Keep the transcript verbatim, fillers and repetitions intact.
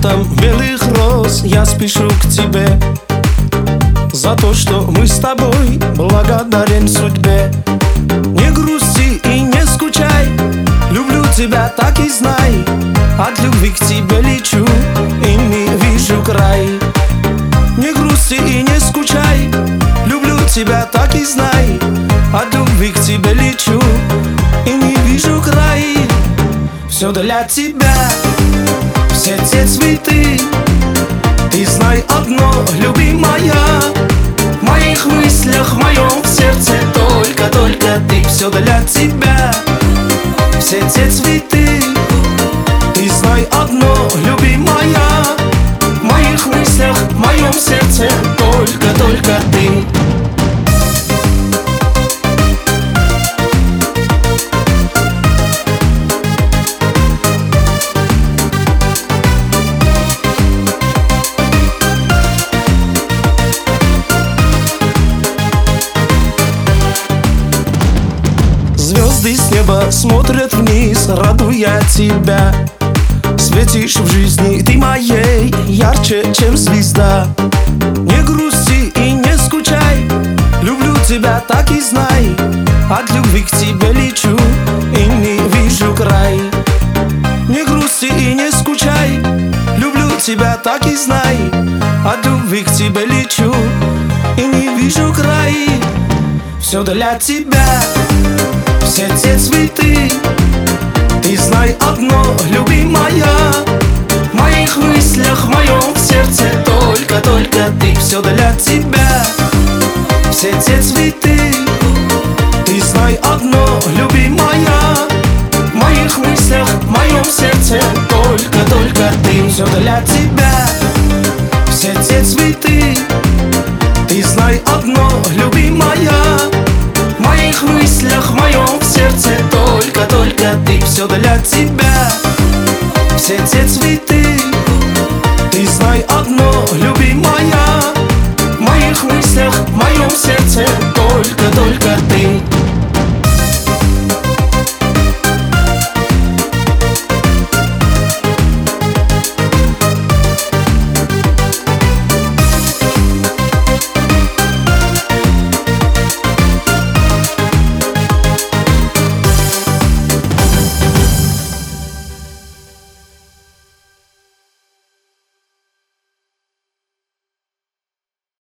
ароматом белых роз я спешу к тебе. За то, что мы с тобой благодарен судьбе. Не грусти и не скучай, люблю тебя, так и знай. От любви к тебе лечу и не вижу край. Не грусти и не скучай, люблю тебя, так и знай. От любви к тебе лечу и не вижу край. Все для тебя, все те цветы. Ты знай одно, любимая, в моих мыслях, в моем сердце только, только ты. Все для тебя, все те цветы. Ты знай одно, любимая, в моих мыслях, в моем сердце только, только ты. Звезды с неба смотрят вниз, радуя тебя. Светишь в жизни ты моей ярче, чем звезда. Не грусти и не скучай, люблю тебя, так и знай. От любви к тебе лечу и не вижу край. Не грусти и не скучай, люблю тебя, так и знай. От любви к тебе лечу и не вижу край. Все для тебя, все те цветы. Ты знай одно, любимая, в моих мыслях, в моем сердце только, только ты. Все для тебя, все те цветы. Ты знай одно, любимая, в моих мыслях, в моем сердце только, только ты. Все для тебя, все те цветы. Ты знай одно, любимая, в моих мыслях, в моем сердце только, только ты. Все для тебя, все те цветы.